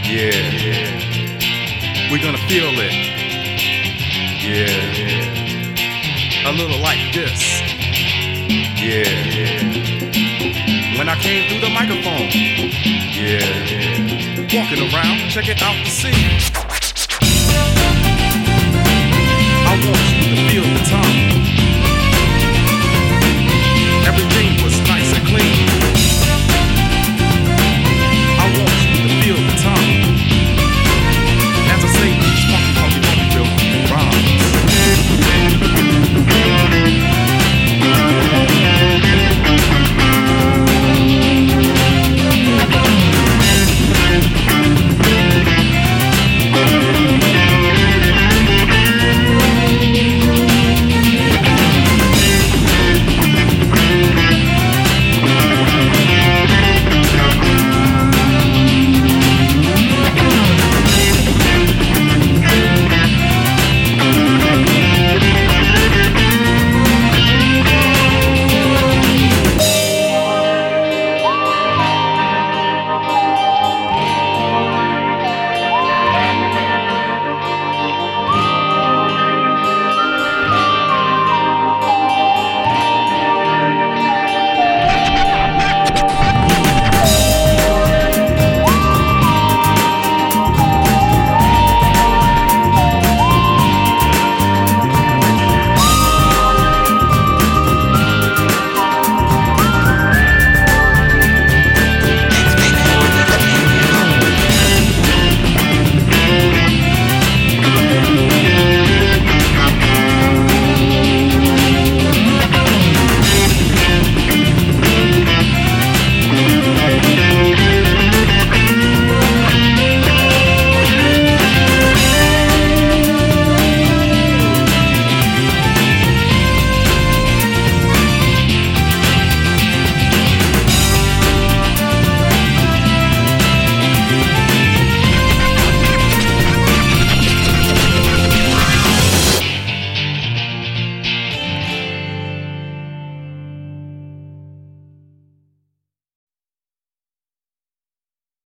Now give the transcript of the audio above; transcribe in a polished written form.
Yeah, we're gonna feel it. Yeah, a little like this. Yeah, when I came through the microphone. Yeah, walking around, check it out to see. I want you to feel the time.